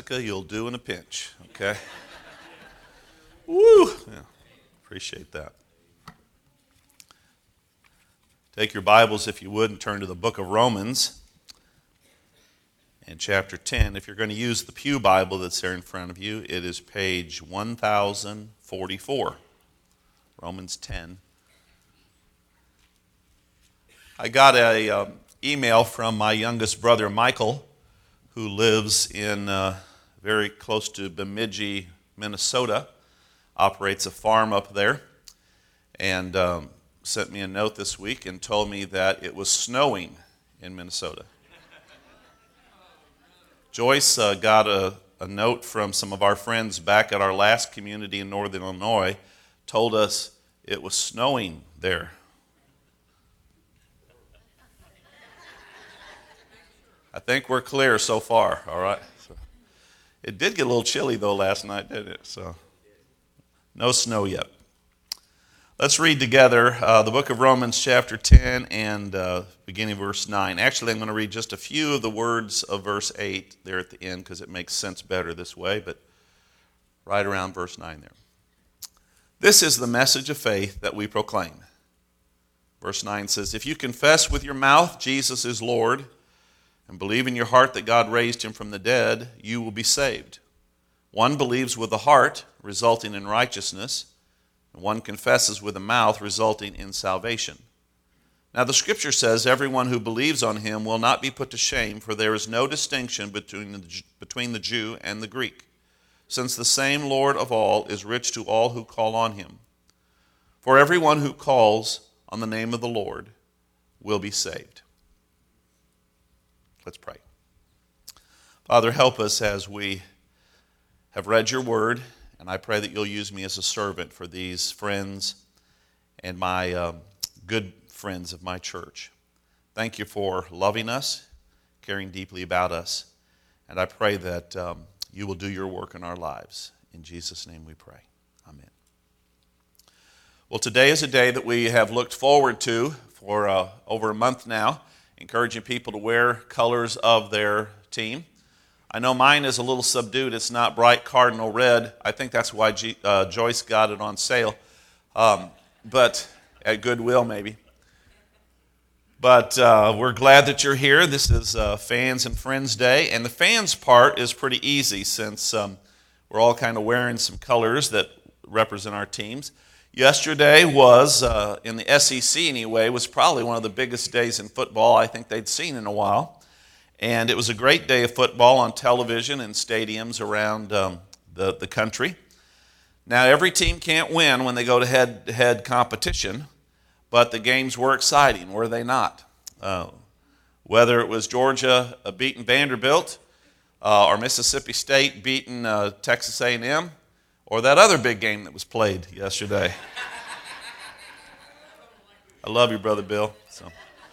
Jessica, you'll do in a pinch, okay? Woo! Yeah, appreciate that. Take your Bibles, if you would, and turn to the book of Romans and chapter 10. If you're going to use the Pew Bible that's there in front of you, it is page 1044. Romans 10. I got a email from my youngest brother, Michael, who lives in very close to Bemidji, Minnesota, operates a farm up there, and sent me a note this week and told me that it was snowing in Minnesota. Joyce got a note from some of our friends back at our last community in northern Illinois, told us it was snowing there. I think we're clear so far, all right? So, it did get a little chilly, though, last night, didn't it? So, no snow yet. Let's read together the book of Romans chapter 10 and beginning verse 9. Actually, I'm going to read just a few of the words of verse 8 there at the end because it makes sense better this way, but right around verse 9 there. This is the message of faith that we proclaim. Verse 9 says, if you confess with your mouth Jesus is Lord, and believe in your heart that God raised him from the dead, you will be saved. One believes with the heart, resulting in righteousness, and one confesses with the mouth, resulting in salvation. Now the Scripture says, everyone who believes on him will not be put to shame, for there is no distinction between the Jew and the Greek, since the same Lord of all is rich to all who call on him. For everyone who calls on the name of the Lord will be saved. Let's pray. Father, help us as we have read your word, and I pray that you'll use me as a servant for these friends and my good friends of my church. Thank you for loving us, caring deeply about us, and I pray that you will do your work in our lives. In Jesus' name we pray. Amen. Well, today is a day that we have looked forward to for over a month now, encouraging people to wear colors of their team. I know mine is a little subdued. It's not bright cardinal red. I think that's why Joyce got it on sale, but at Goodwill maybe. But we're glad that you're here. This is Fans and Friends Day, and the fans part is pretty easy since we're all kind of wearing some colors that represent our teams. Yesterday was, in the SEC anyway, was probably one of the biggest days in football I think they'd seen in a while. And it was a great day of football on television and stadiums around the country. Now, every team can't win when they go to head-to-head competition, but the games were exciting, were they not? Whether it was Georgia beating Vanderbilt or Mississippi State beating Texas A&M, or that other big game that was played yesterday. I love you, Brother Bill. So.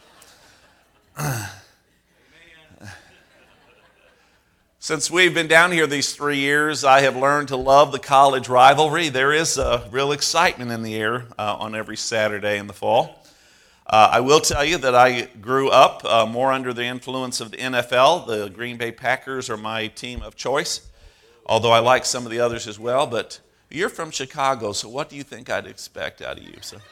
Since we've been down here these 3 years, I have learned to love the college rivalry. There is a real excitement in the air on every Saturday in the fall. I will tell you that I grew up more under the influence of the NFL. The Green Bay Packers are my team of choice, although I like some of the others as well. But you're from Chicago, so what do you think I'd expect out of you? So.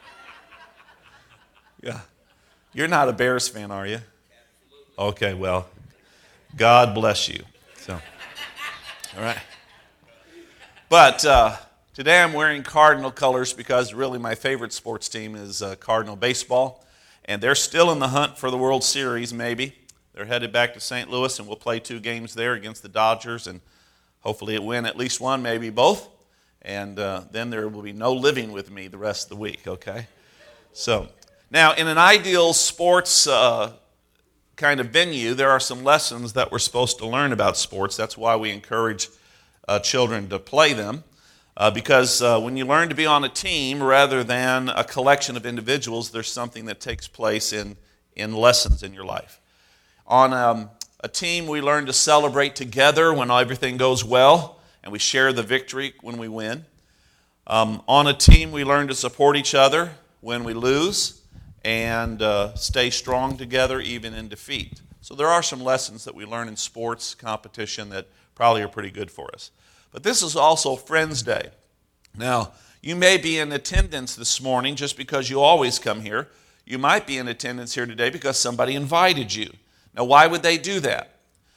Yeah. You're not a Bears fan, are you? Okay, well, God bless you. So, all right. But today I'm wearing Cardinal colors because really my favorite sports team is Cardinal baseball. And they're still in the hunt for the World Series, maybe. They're headed back to St. Louis, and we'll play 2 games there against the Dodgers, and hopefully it win at least one, maybe both. And then there will be no living with me the rest of the week, okay? So, now in an ideal sports kind of venue, there are some lessons that we're supposed to learn about sports. That's why we encourage children to play them. Because when you learn to be on a team rather than a collection of individuals, there's something that takes place in lessons in your life. On a team, we learn to celebrate together when everything goes well, and we share the victory when we win. On a team, we learn to support each other when we lose and stay strong together even in defeat. So there are some lessons that we learn in sports competition that probably are pretty good for us. But this is also Friends Day. Now, you may be in attendance this morning just because you always come here. You might be in attendance here today because somebody invited you. Now, why would they do that?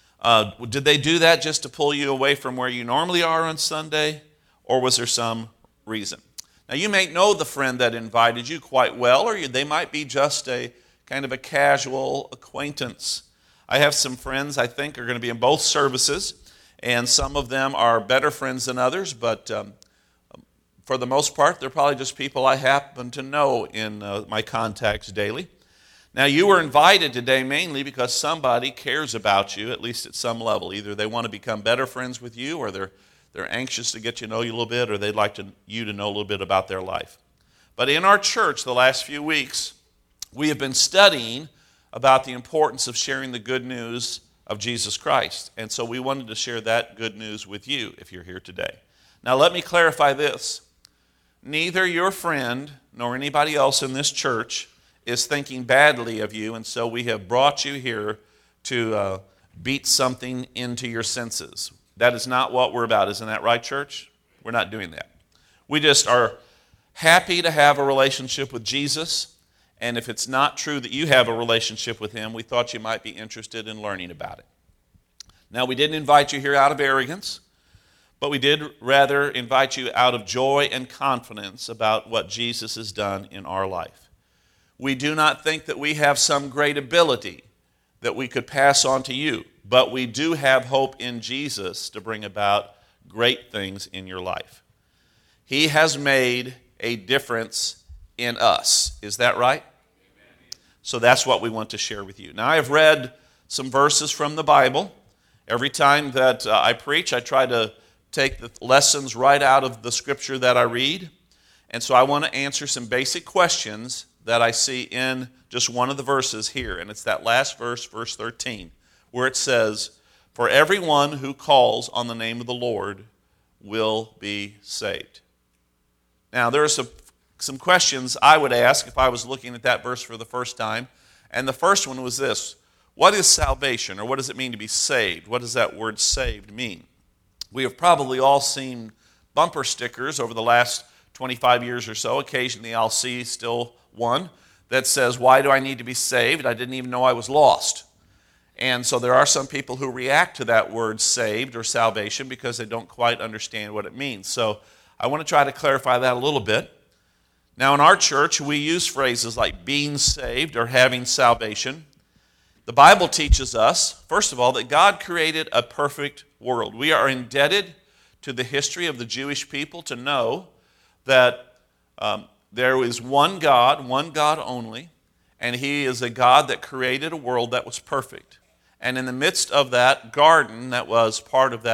Did they do that just to pull you away from where you normally are on Sunday? Or was there some reason? Now, you may know the friend that invited you quite well, or they might be just a kind of a casual acquaintance. I have some friends I think are going to be in both services, and some of them are better friends than others, but for the most part, they're probably just people I happen to know in my contacts daily. Now, you were invited today mainly because somebody cares about you, at least at some level. Either they want to become better friends with you, or they're anxious to get to know you a little bit, or they'd like you to know a little bit about their life. But in our church the last few weeks, we have been studying about the importance of sharing the good news of Jesus Christ. And so we wanted to share that good news with you if you're here today. Now, let me clarify this. Neither your friend nor anybody else in this church is thinking badly of you, and so we have brought you here to beat something into your senses. That is not what we're about. Isn't that right, church? We're not doing that. We just are happy to have a relationship with Jesus, and if it's not true that you have a relationship with him, we thought you might be interested in learning about it. Now, we didn't invite you here out of arrogance, but we did rather invite you out of joy and confidence about what Jesus has done in our life. We do not think that we have some great ability that we could pass on to you, but we do have hope in Jesus to bring about great things in your life. He has made a difference in us. Is that right? So that's what we want to share with you. Now, I have read some verses from the Bible. Every time that I preach, I try to take the lessons right out of the scripture that I read. And so I want to answer some basic questions that I see in just one of the verses here. And it's that last verse, verse 13, where it says, "For everyone who calls on the name of the Lord will be saved." Now, there are some questions I would ask if I was looking at that verse for the first time. And the first one was this: what is salvation, or what does it mean to be saved? What does that word saved mean? We have probably all seen bumper stickers over the last 25 years or so. Occasionally I'll see still one that says, "Why do I need to be saved? I didn't even know I was lost." And so there are some people who react to that word saved or salvation because they don't quite understand what it means. So I want to try to clarify that a little bit. Now, in our church, we use phrases like being saved or having salvation. The Bible teaches us, first of all, that God created a perfect world. We are indebted to the history of the Jewish people to know that there is one God only, and he is a God that created a world that was perfect. And in the midst of that garden that was part of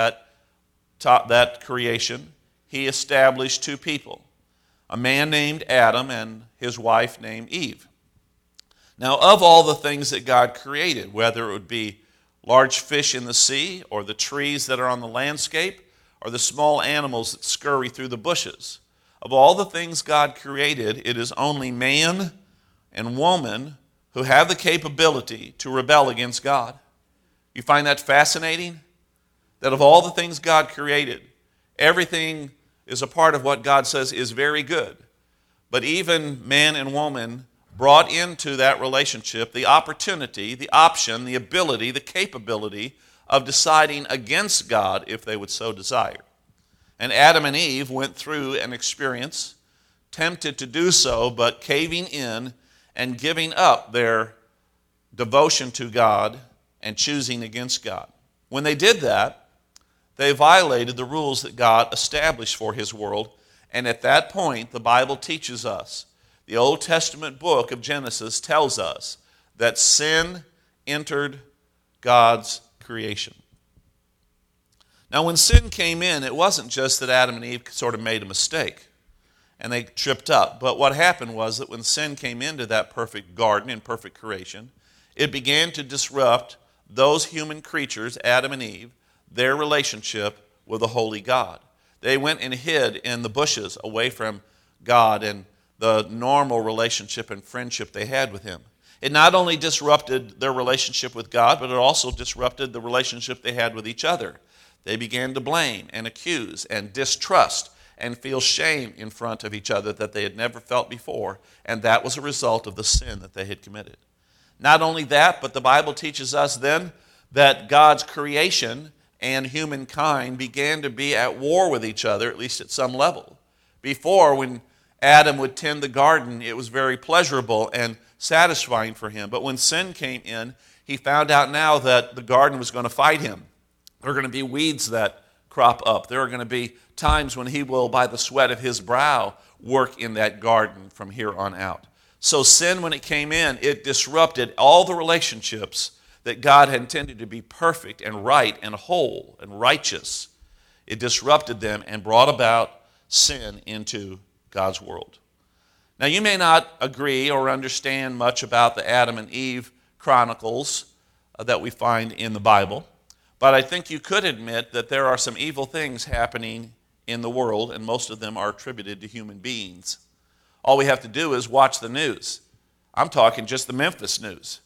that creation, he established two people, a man named Adam and his wife named Eve. Now, of all the things that God created, whether it would be large fish in the sea, or the trees that are on the landscape, or the small animals that scurry through the bushes, of all the things God created, it is only man and woman who have the capability to rebel against God. You find that fascinating? That of all the things God created, everything is a part of what God says is very good. But even man and woman brought into that relationship the opportunity, the option, the ability, the capability of deciding against God if they would so desire. And Adam and Eve went through an experience, tempted to do so, but caving in and giving up their devotion to God and choosing against God. When they did that, they violated the rules that God established for his world. And at that point, the Bible teaches us, the Old Testament book of Genesis tells us that sin entered God's creation. Now, when sin came in, it wasn't just that Adam and Eve sort of made a mistake and they tripped up. But what happened was that when sin came into that perfect garden and perfect creation, it began to disrupt those human creatures, Adam and Eve, their relationship with a holy God. They went and hid in the bushes away from God and the normal relationship and friendship they had with him. It not only disrupted their relationship with God, but it also disrupted the relationship they had with each other. They began to blame and accuse and distrust and feel shame in front of each other that they had never felt before, and that was a result of the sin that they had committed. Not only that, but the Bible teaches us then that God's creation and humankind began to be at war with each other, at least at some level. Before, when Adam would tend the garden, it was very pleasurable and satisfying for him. But when sin came in, he found out now that the garden was going to fight him. There are going to be weeds that crop up. There are going to be times when he will, by the sweat of his brow, work in that garden from here on out. So sin, when it came in, it disrupted all the relationships that God had intended to be perfect and right and whole and righteous. It disrupted them and brought about sin into God's world. Now, you may not agree or understand much about the Adam and Eve chronicles that we find in the Bible, but I think you could admit that there are some evil things happening in the world, and most of them are attributed to human beings. All we have to do is watch the news. I'm talking just the Memphis news.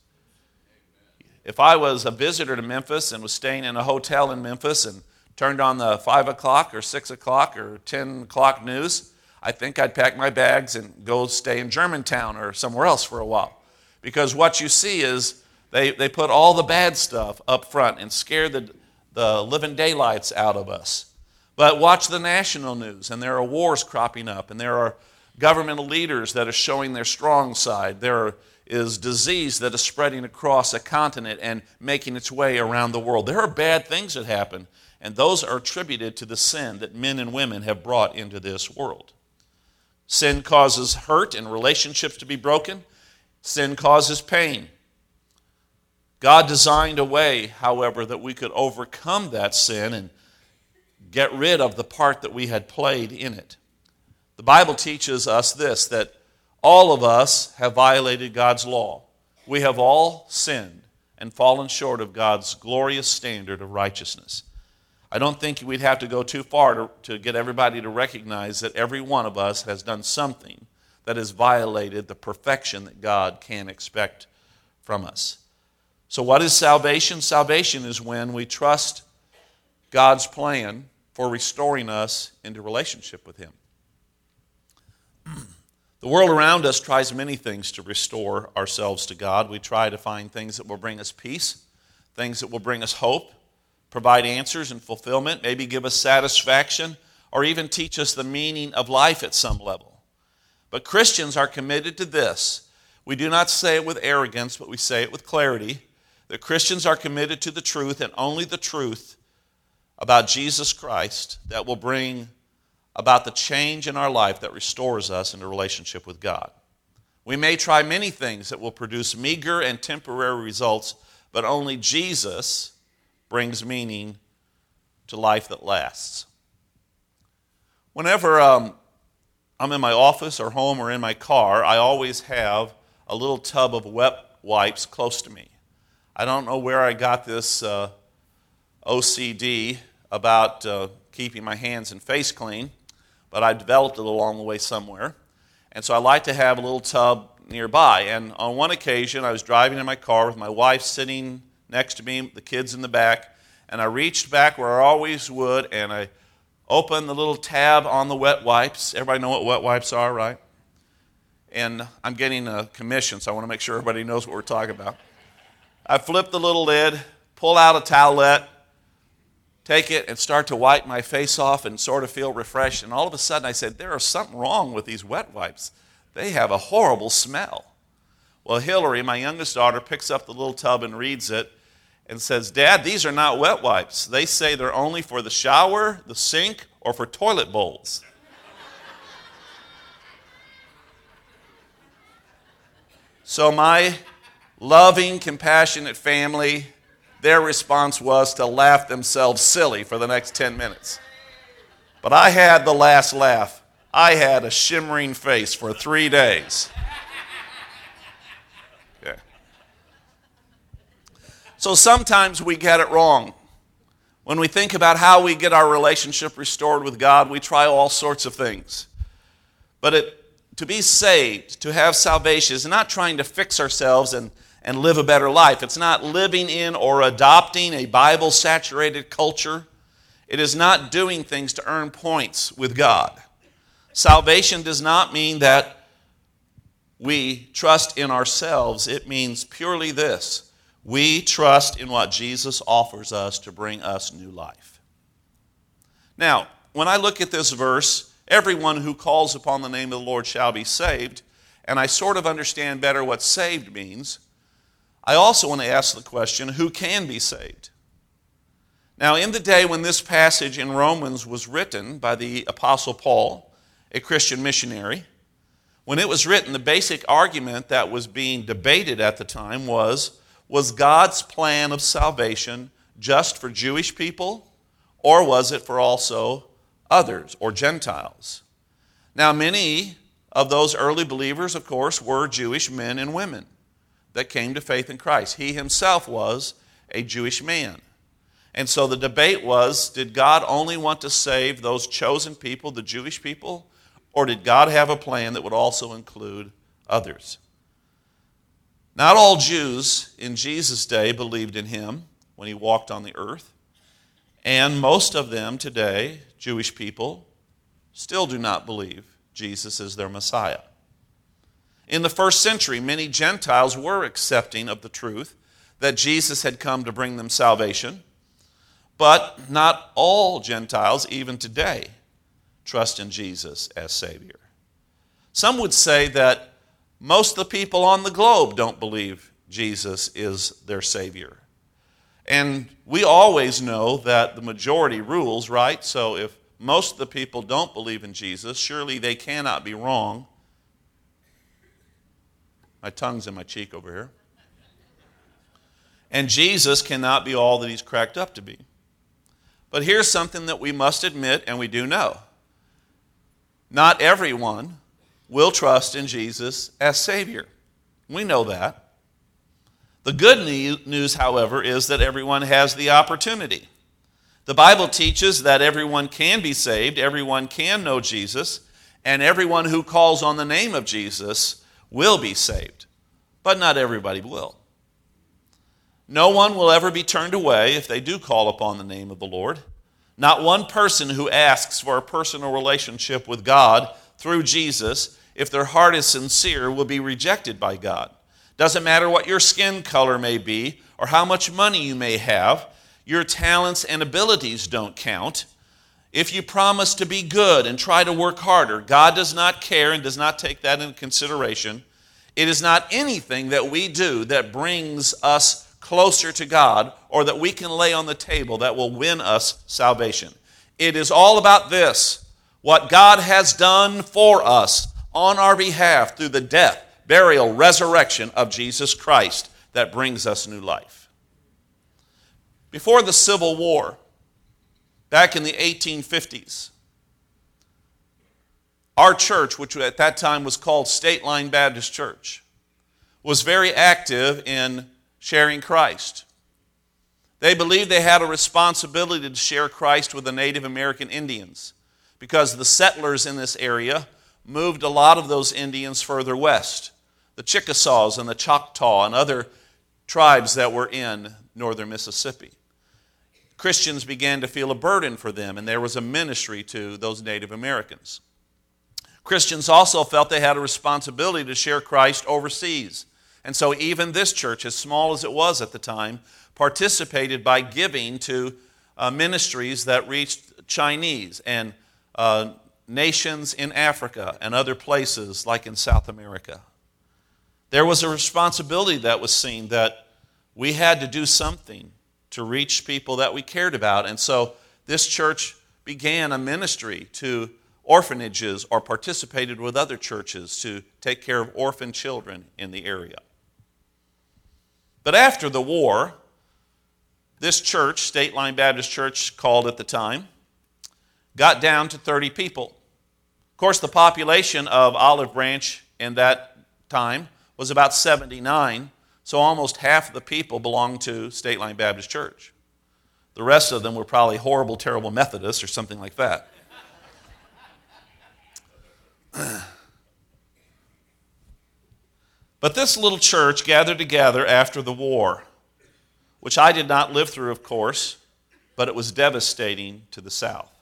If I was a visitor to Memphis and was staying in a hotel in Memphis and turned on the 5 o'clock or 6 o'clock or 10 o'clock news, I think I'd pack my bags and go stay in Germantown or somewhere else for a while. Because what you see is they put all the bad stuff up front and scare the living daylights out of us. But watch the national news, and there are wars cropping up, and there are governmental leaders that are showing their strong side. There is disease that is spreading across a continent and making its way around the world. There are bad things that happen, and those are attributed to the sin that men and women have brought into this world. Sin causes hurt and relationships to be broken. Sin causes pain. God designed a way, however, that we could overcome that sin and get rid of the part that we had played in it. The Bible teaches us this, that all of us have violated God's law. We have all sinned and fallen short of God's glorious standard of righteousness. I don't think we'd have to go too far to get everybody to recognize that every one of us has done something that has violated the perfection that God can expect from us. So what is salvation? Salvation is when we trust God's plan for restoring us into relationship with Him. The world around us tries many things to restore ourselves to God. We try to find things that will bring us peace, things that will bring us hope, provide answers and fulfillment, maybe give us satisfaction, or even teach us the meaning of life at some level. But Christians are committed to this. We do not say it with arrogance, but we say it with clarity, that Christians are committed to the truth and only the truth about Jesus Christ that will bring about the change in our life that restores us into relationship with God. We may try many things that will produce meager and temporary results, but only Jesus brings meaning to life that lasts. Whenever I'm in my office or home or in my car, I always have a little tub of wet wipes close to me. I don't know where I got this OCD about keeping my hands and face clean, but I developed it along the way somewhere. And so I like to have a little tub nearby. And on one occasion, I was driving in my car with my wife sitting next to me, the kids in the back, and I reached back where I always would, and I opened the little tab on the wet wipes. Everybody know what wet wipes are, right? And I'm getting a commission, so I want to make sure everybody knows what we're talking about. I flip the little lid, pull out a towelette, take it and start to wipe my face off and sort of feel refreshed. And all of a sudden I said, there is something wrong with these wet wipes. They have a horrible smell. Well, Hillary, my youngest daughter, picks up the little tub and reads it and says, Dad, these are not wet wipes. They say they're only for the shower, the sink, or for toilet bowls. So my loving, compassionate family, their response was to laugh themselves silly for the next 10 minutes. But I had the last laugh. I had a shimmering face for 3 days. Okay. So sometimes we get it wrong. When we think about how we get our relationship restored with God, we try all sorts of things. But to be saved, to have salvation, is not trying to fix ourselves and live a better life. It's not living in or adopting a Bible-saturated culture. It is not doing things to earn points with God. Salvation does not mean that we trust in ourselves. It means purely this: we trust in what Jesus offers us to bring us new life. Now, when I look at this verse, everyone who calls upon the name of the Lord shall be saved, and I sort of understand better what saved means, I also want to ask the question, who can be saved? Now, in the day when this passage in Romans was written by the Apostle Paul, a Christian missionary, when it was written, the basic argument that was being debated at the time was God's plan of salvation just for Jewish people, or was it for also others, or Gentiles? Now, many of those early believers, of course, were Jewish men and women that came to faith in Christ. He himself was a Jewish man. And so the debate was, did God only want to save those chosen people, the Jewish people, or did God have a plan that would also include others? Not all Jews in Jesus' day believed in him when he walked on the earth. And most of them today, Jewish people, still do not believe Jesus is their Messiah. In the first century, many Gentiles were accepting of the truth that Jesus had come to bring them salvation, but not all Gentiles, even today, trust in Jesus as Savior. Some would say that most of the people on the globe don't believe Jesus is their Savior. And we always know that the majority rules, right? So if most of the people don't believe in Jesus, surely they cannot be wrong. My tongue's in my cheek over here. And Jesus cannot be all that he's cracked up to be. But here's something that we must admit, and we do know. Not everyone will trust in Jesus as Savior. We know that. The good news, however, is that everyone has the opportunity. The Bible teaches that everyone can be saved, everyone can know Jesus, and everyone who calls on the name of Jesus will be saved. But not everybody will. No one will ever be turned away if they do call upon the name of the Lord. Not one person who asks for a personal relationship with God through Jesus, if their heart is sincere, will be rejected by God. Doesn't matter what your skin color may be or how much money you may have, your talents and abilities don't count. If you promise to be good and try to work harder, God does not care and does not take that into consideration. It is not anything that we do that brings us closer to God or that we can lay on the table that will win us salvation. It is all about this, what God has done for us on our behalf through the death, burial, resurrection of Jesus Christ that brings us new life. Before the Civil War, back in the 1850s, our church, which at that time was called State Line Baptist Church, was very active in sharing Christ. They believed they had a responsibility to share Christ with the Native American Indians because the settlers in this area moved a lot of those Indians further west, the Chickasaws and the Choctaw and other tribes that were in northern Mississippi. Christians began to feel a burden for them, and there was a ministry to those Native Americans. Christians also felt they had a responsibility to share Christ overseas. And so even this church, as small as it was at the time, participated by giving to ministries that reached Chinese and nations in Africa and other places like in South America. There was a responsibility that was seen that we had to do something to reach people that we cared about. And so this church began a ministry to orphanages or participated with other churches to take care of orphan children in the area. But after the war, this church, State Line Baptist Church called at the time, got down to 30 people. Of course, the population of Olive Branch in that time was about 79, so almost half of the people belonged to State Line Baptist Church. The rest of them were probably horrible, terrible Methodists or something like that. But this little church gathered together after the war, which I did not live through, of course, but it was devastating to the South.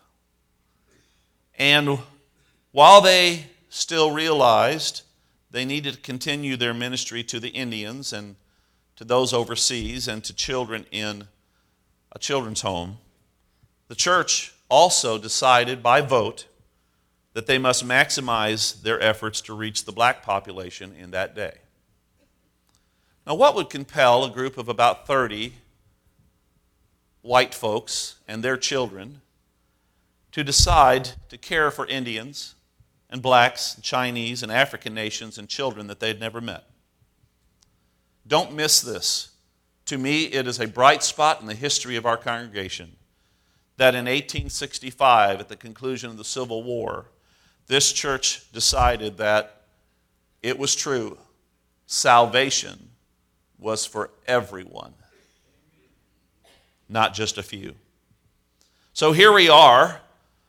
And while they still realized they needed to continue their ministry to the Indians and to those overseas and to children in a children's home, the church also decided by vote that they must maximize their efforts to reach the black population in that day. Now, what would compel a group of about 30 white folks and their children to decide to care for Indians and blacks, and Chinese and African nations and children that they'd never met? Don't miss this. To me, it is a bright spot in the history of our congregation that in 1865, at the conclusion of the Civil War, this church decided that it was true. Salvation was for everyone, not just a few. So here we are,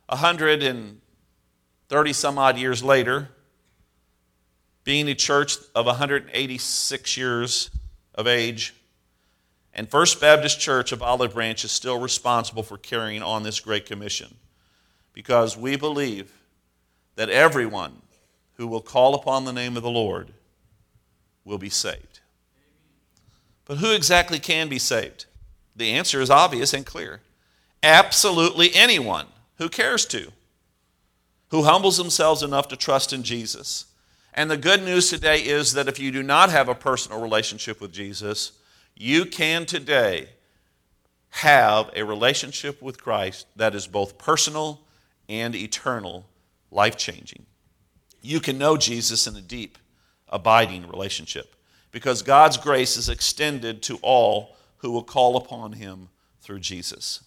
130 some odd years later, being a church of 186 years of age, and First Baptist Church of Olive Branch is still responsible for carrying on this great commission, because we believe that everyone who will call upon the name of the Lord will be saved. But who exactly can be saved? The answer is obvious and clear. Absolutely anyone who cares to, who humbles themselves enough to trust in Jesus. And the good news today is that if you do not have a personal relationship with Jesus, you can today have a relationship with Christ that is both personal and eternal, life-changing. You can know Jesus in a deep, abiding relationship because God's grace is extended to all who will call upon him through Jesus.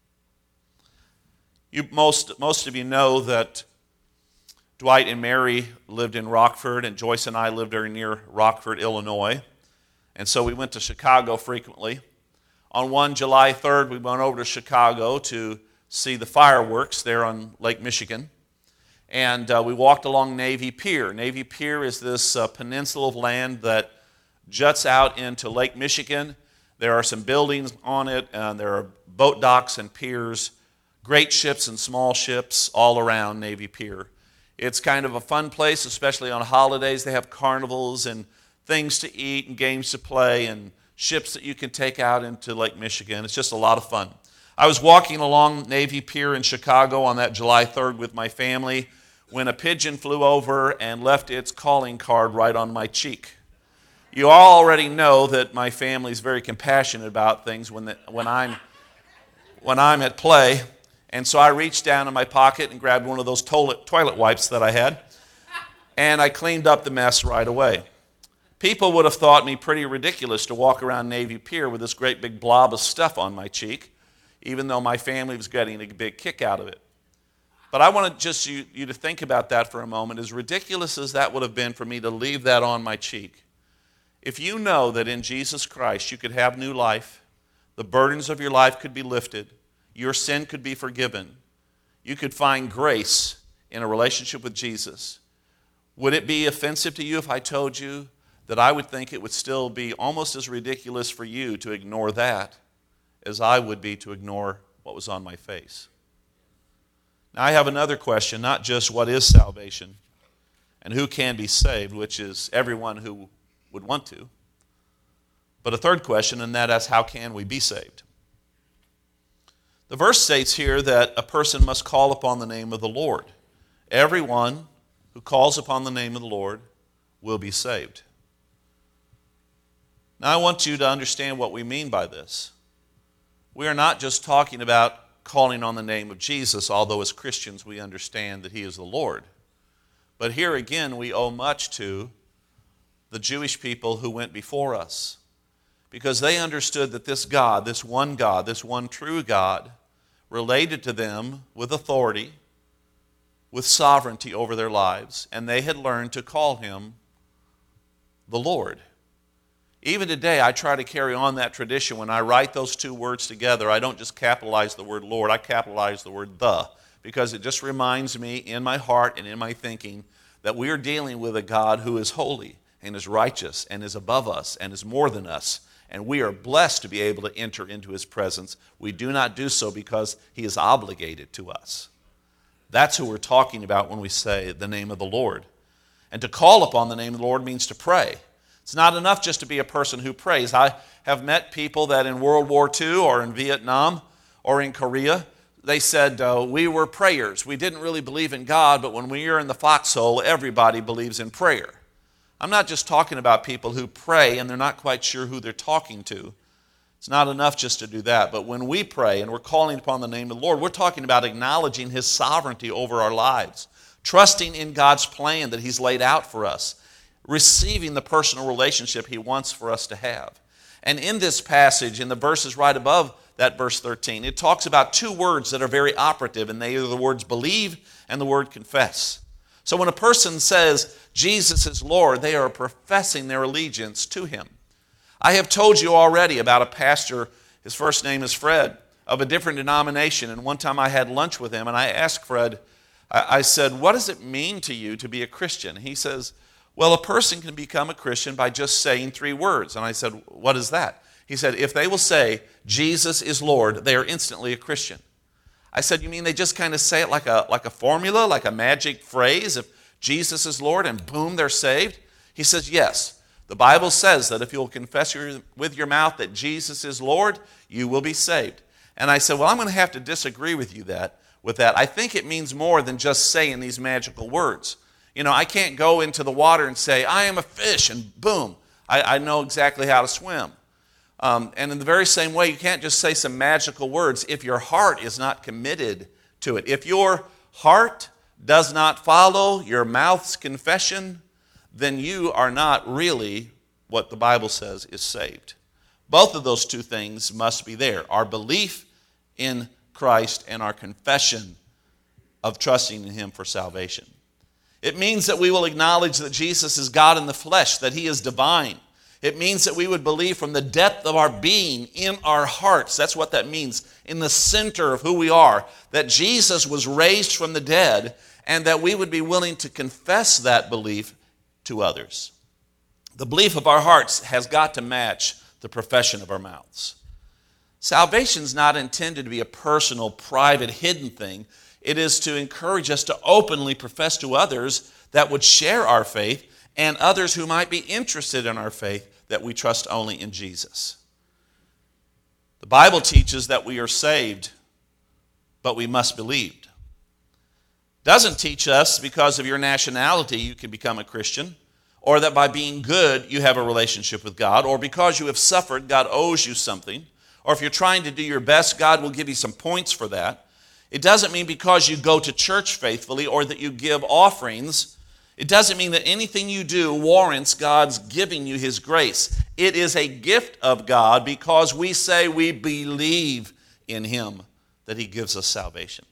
Most of you know that Dwight and Mary lived in Rockford, and Joyce and I lived very near Rockford, Illinois. And so we went to Chicago frequently. On one July 3rd, we went over to Chicago to see the fireworks there on Lake Michigan. And we walked along Navy Pier. Navy Pier is this peninsula of land that juts out into Lake Michigan. There are some buildings on it, and there are boat docks and piers, great ships and small ships all around Navy Pier. It's kind of a fun place, especially on holidays. They have carnivals and things to eat and games to play and ships that you can take out into Lake Michigan. It's just a lot of fun. I was walking along Navy Pier in Chicago on that July 3rd with my family when a pigeon flew over and left its calling card right on my cheek. You all already know that my family is very compassionate about things when I'm at play. And so I reached down in my pocket and grabbed one of those toilet wipes that I had, and I cleaned up the mess right away. People would have thought me pretty ridiculous to walk around Navy Pier with this great big blob of stuff on my cheek, even though my family was getting a big kick out of it. But I want just you to think about that for a moment. As ridiculous as that would have been for me to leave that on my cheek, if you know that in Jesus Christ you could have new life, the burdens of your life could be lifted, your sin could be forgiven, you could find grace in a relationship with Jesus, would it be offensive to you if I told you that I would think it would still be almost as ridiculous for you to ignore that as I would be to ignore what was on my face? Now I have another question, not just what is salvation and who can be saved, which is everyone who would want to, but a third question, and that is how can we be saved? The verse states here that a person must call upon the name of the Lord. Everyone who calls upon the name of the Lord will be saved. Now I want you to understand what we mean by this. We are not just talking about calling on the name of Jesus, although as Christians we understand that he is the Lord. But here again we owe much to the Jewish people who went before us, because they understood that this God, this one true God, related to them with authority, with sovereignty over their lives, and they had learned to call him the Lord. Even today, I try to carry on that tradition. When I write those two words together, I don't just capitalize the word Lord, I capitalize the word the, because it just reminds me in my heart and in my thinking that we are dealing with a God who is holy and is righteous and is above us and is more than us and we are blessed to be able to enter into his presence. We do not do so because he is obligated to us. That's who we're talking about when we say the name of the Lord. And to call upon the name of the Lord means to pray. It's not enough just to be a person who prays. I have met people that in World War II or in Vietnam or in Korea, they said, we were prayers. We didn't really believe in God, but when we are in the foxhole, everybody believes in prayer. I'm not just talking about people who pray and they're not quite sure who they're talking to. It's not enough just to do that. But when we pray and we're calling upon the name of the Lord, we're talking about acknowledging his sovereignty over our lives, trusting in God's plan that he's laid out for us, receiving the personal relationship he wants for us to have. And in this passage, in the verses right above that verse 13, it talks about two words that are very operative, and they are the words believe and the word confess. So when a person says Jesus is Lord, they are professing their allegiance to him. I have told you already about a pastor, his first name is Fred, of a different denomination, and one time I had lunch with him, and I asked Fred, I said, what does it mean to you to be a Christian? He says, well, a person can become a Christian by just saying three words. And I said, what is that? He said, if they will say, Jesus is Lord, they are instantly a Christian. I said, you mean they just kind of say it like a formula, like a magic phrase? If Jesus is Lord and boom, they're saved? He says, yes. The Bible says that if you'll confess with your mouth that Jesus is Lord, you will be saved. And I said, well, I'm going to have to disagree with you with that. I think it means more than just saying these magical words. You know, I can't go into the water and say, I am a fish, and boom, I know exactly how to swim. And in the very same way, you can't just say some magical words if your heart is not committed to it. If your heart does not follow your mouth's confession, then you are not really what the Bible says is saved. Both of those two things must be there. Our belief in Christ and our confession of trusting in him for salvation. It means that we will acknowledge that Jesus is God in the flesh, that he is divine. It means that we would believe from the depth of our being in our hearts. That's what that means, in the center of who we are, that Jesus was raised from the dead, and that we would be willing to confess that belief to others. The belief of our hearts has got to match the profession of our mouths. Salvation is not intended to be a personal, private, hidden thing. It is to encourage us to openly profess to others that would share our faith and others who might be interested in our faith that we trust only in Jesus. The Bible teaches that we are saved, but we must believe. It doesn't teach us because of your nationality you can become a Christian, or that by being good you have a relationship with God, or because you have suffered God owes you something, or if you're trying to do your best God will give you some points for that. It doesn't mean because you go to church faithfully or that you give offerings. It doesn't mean that anything you do warrants God's giving you his grace. It is a gift of God because we say we believe in him that he gives us salvation.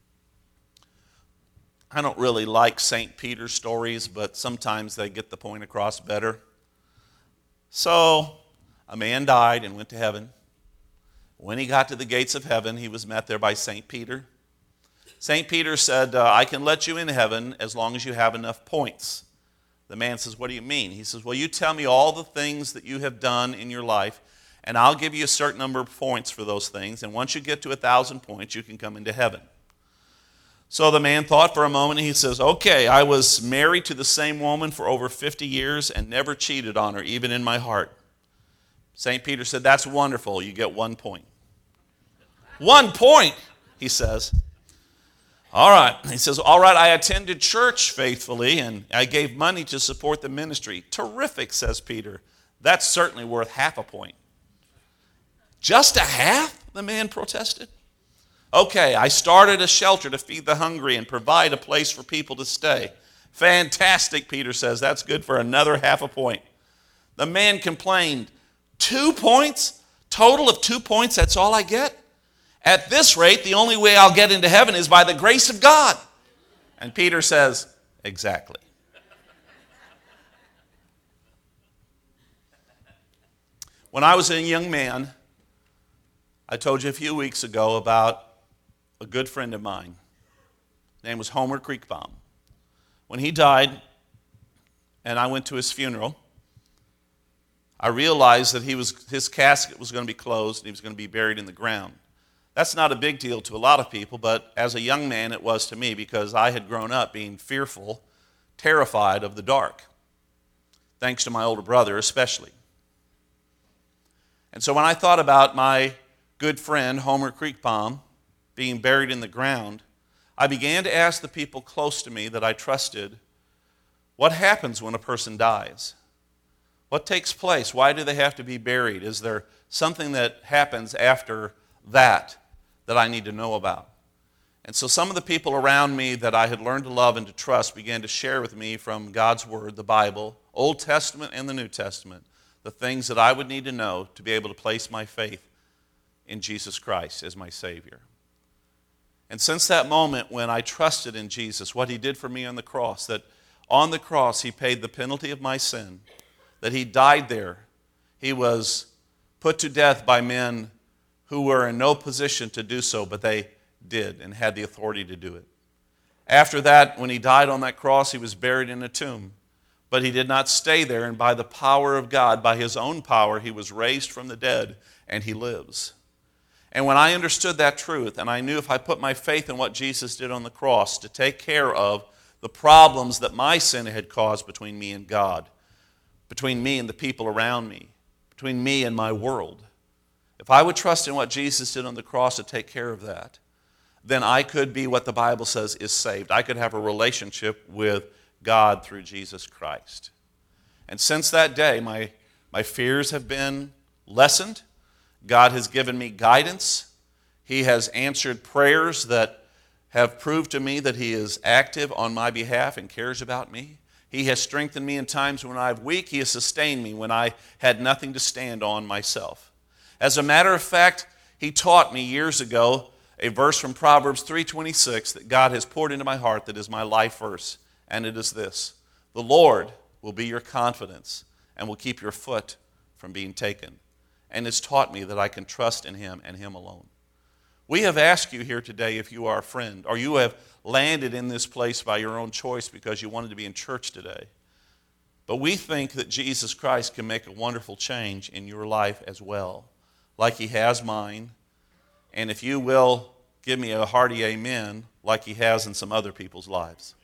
I don't really like St. Peter's stories, but sometimes they get the point across better. So, a man died and went to heaven. When he got to the gates of heaven, he was met there by St. Peter. St. Peter said, I can let you in heaven as long as you have enough points. The man says, what do you mean? He says, well, you tell me all the things that you have done in your life, and I'll give you a certain number of points for those things, and once you get to 1,000 points, you can come into heaven. So the man thought for a moment, and he says, okay, I was married to the same woman for over 50 years and never cheated on her, even in my heart. St. Peter said, that's wonderful. You get 1 point. 1 point, he says. All right. He says, all right, I attended church faithfully, and I gave money to support the ministry. Terrific, says Peter. That's certainly worth half a point. Just a half? The man protested. Okay, I started a shelter to feed the hungry and provide a place for people to stay. Fantastic, Peter says. That's good for another half a point. The man complained, 2 points? Total of 2 points, that's all I get? At this rate, the only way I'll get into heaven is by the grace of God. And Peter says, exactly. When I was a young man, I told you a few weeks ago about a good friend of mine. His name was Homer Creekbaum. When he died, and I went to his funeral, I realized that his casket was going to be closed and he was going to be buried in the ground. That's not a big deal to a lot of people, but as a young man it was to me because I had grown up being fearful, terrified of the dark, thanks to my older brother especially. And so when I thought about my good friend Homer Creekbaum being buried in the ground, I began to ask the people close to me that I trusted, what happens when a person dies? What takes place? Why do they have to be buried? Is there something that happens after that I need to know about? And so some of the people around me that I had learned to love and to trust began to share with me from God's Word, the Bible, Old Testament and the New Testament, the things that I would need to know to be able to place my faith in Jesus Christ as my Savior. And since that moment when I trusted in Jesus, what He did for me on the cross, that on the cross He paid the penalty of my sin, that He died there. He was put to death by men who were in no position to do so, but they did and had the authority to do it. After that, when He died on that cross, He was buried in a tomb. But He did not stay there, and by the power of God, by His own power, He was raised from the dead, and He lives. And when I understood that truth, and I knew if I put my faith in what Jesus did on the cross to take care of the problems that my sin had caused between me and God, between me and the people around me, between me and my world, if I would trust in what Jesus did on the cross to take care of that, then I could be what the Bible says is saved. I could have a relationship with God through Jesus Christ. And since that day, my fears have been lessened. God has given me guidance. He has answered prayers that have proved to me that He is active on my behalf and cares about me. He has strengthened me in times when I'm weak. He has sustained me when I had nothing to stand on myself. As a matter of fact, He taught me years ago a verse from Proverbs 3:26 that God has poured into my heart that is my life verse, and it is this: the Lord will be your confidence and will keep your foot from being taken. And it's taught me that I can trust in Him and Him alone. We have asked you here today if you are a friend, or you have landed in this place by your own choice because you wanted to be in church today. But we think that Jesus Christ can make a wonderful change in your life as well, like He has mine. And if you will give me a hearty amen, like He has in some other people's lives.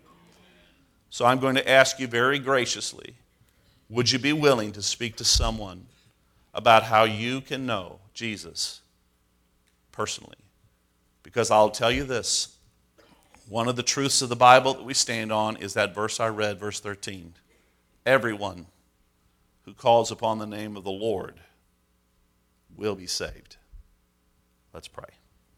So I'm going to ask you very graciously, would you be willing to speak to someone about how you can know Jesus personally? Because I'll tell you this, one of the truths of the Bible that we stand on is that verse I read, verse 13. Everyone who calls upon the name of the Lord will be saved. Let's pray.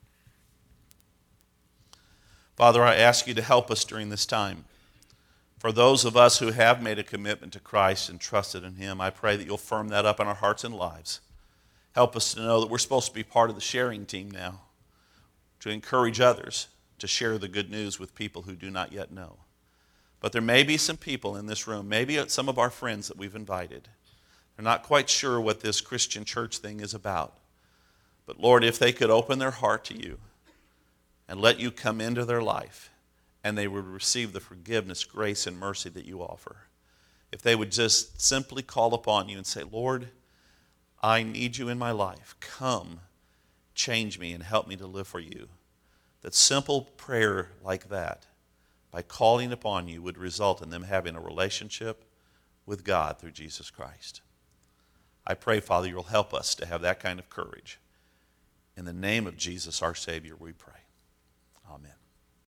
Father, I ask You to help us during this time. For those of us who have made a commitment to Christ and trusted in Him, I pray that You'll firm that up in our hearts and lives. Help us to know that we're supposed to be part of the sharing team now, to encourage others to share the good news with people who do not yet know. But there may be some people in this room, maybe some of our friends that we've invited. They're not quite sure what this Christian church thing is about. But Lord, if they could open their heart to You and let You come into their life, and they would receive the forgiveness, grace, and mercy that You offer. If they would just simply call upon You and say, Lord, I need You in my life. Come, change me and help me to live for You. That simple prayer like that, by calling upon You, would result in them having a relationship with God through Jesus Christ. I pray, Father, You'll help us to have that kind of courage. In the name of Jesus, our Savior, we pray. Amen.